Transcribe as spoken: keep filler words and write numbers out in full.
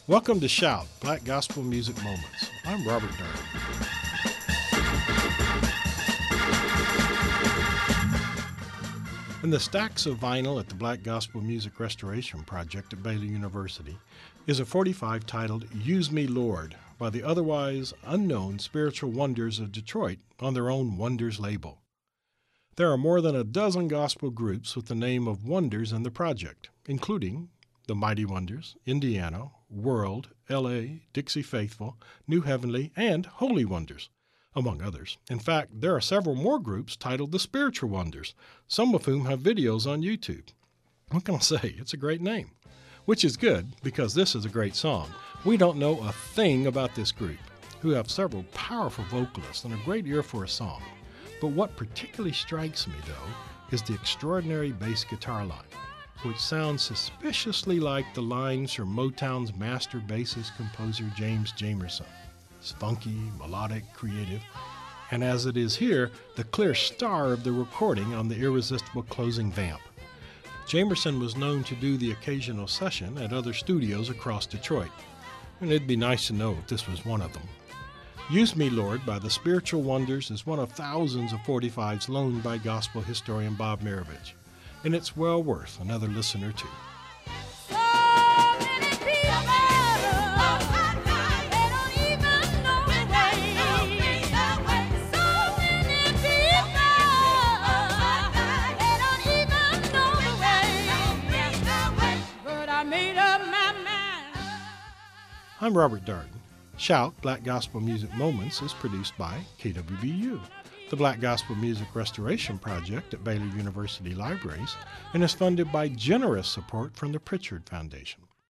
Welcome to Shout, Black Gospel Music Moments. I'm Robert Durden. In the stacks of vinyl at the Black Gospel Music Restoration Project at Baylor University is a forty-five titled Use Me, Lord, by the otherwise unknown Spiritual Wonders of Detroit on their own Wonders label. There are more than a dozen gospel groups with the name of Wonders in the project, including the Mighty Wonders, Indiana, World, L A, Dixie Faithful, New Heavenly, and Holy Wonders, among others. In fact, there are several more groups titled the Spiritual Wonders, some of whom have videos on YouTube. What can I say? It's a great name. Which is good, because this is a great song. We don't know a thing about this group, who have several powerful vocalists and a great ear for a song. But what particularly strikes me, though, is the extraordinary bass guitar line, which sounds suspiciously like the lines from Motown's master bassist composer James Jamerson. It's funky, melodic, creative, and as it is here, the clear star of the recording on the irresistible closing vamp. Jamerson was known to do the occasional session at other studios across Detroit, and it'd be nice to know if this was one of them. Use Me, Lord by the Spiritual Wonders is one of thousands of forty-fives loaned by gospel historian Bob Mirovich, and it's well worth another listen or two. I'm Robert Darden. Shout, Black Gospel Music Moments is produced by K W B U, the Black Gospel Music Restoration Project at Baylor University Libraries, and is funded by generous support from the Pritchard Foundation.